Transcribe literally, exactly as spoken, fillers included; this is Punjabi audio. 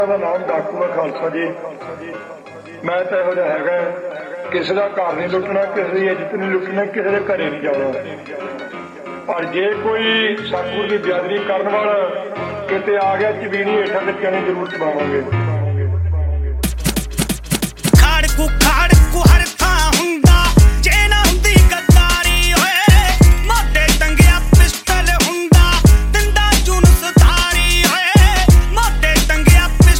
ਦਾ ਨਾਮ ਡਾਕੂ ਖਾਲਸਾ ਜੀ। ਮੈਂ ਤਾਂ ਇਹੋ ਜਿਹਾ ਹੈਗਾ, ਕਿਸੇ ਦਾ ਘਰ ਨਹੀਂ ਲੁੱਟਣਾ, ਕਿਸੇ ਦੀ ਇੱਜ਼ਤ ਨਹੀਂ ਲੁੱਟਣਾ, ਕਿਸੇ ਦੇ ਘਰੇ ਨਹੀਂ ਜਾਣਾ। ਪਰ ਜੇ ਕੋਈ ਸਤਿਗੁਰ ਦੀ ਬੇਅਦਬੀ ਕਰਨ ਵਾਲਾ ਕਿਤੇ ਆ ਗਿਆ, ਜ਼ਮੀਨੀ ਹੇਠਾਂ ਤੇ ਚਣੇ ਜ਼ਰੂਰ ਚਬਾਵਾਂਗੇ।